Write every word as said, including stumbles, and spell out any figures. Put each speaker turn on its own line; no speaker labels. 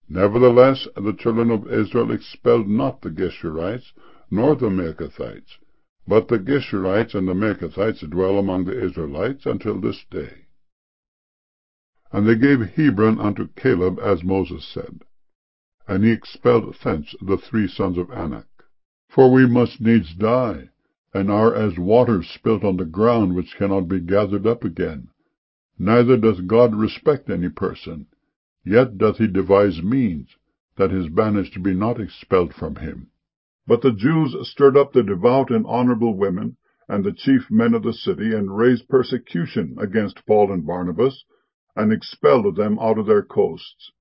Nevertheless the children of Israel expelled not the Geshurites, nor the Maacathites, but the Geshurites and the Maacathites dwell among the Israelites until this day. And they gave Hebron unto Caleb, as Moses said. And he expelled thence the three sons of Anak. For we must needs die, and are as waters spilt on the ground, which cannot be gathered up again. Neither doth God respect any person, yet doth he devise means, that his banished be not expelled from him. But the Jews stirred up the devout and honorable women, and the chief men of the city, and raised persecution against Paul and Barnabas, and expelled them out of their coasts.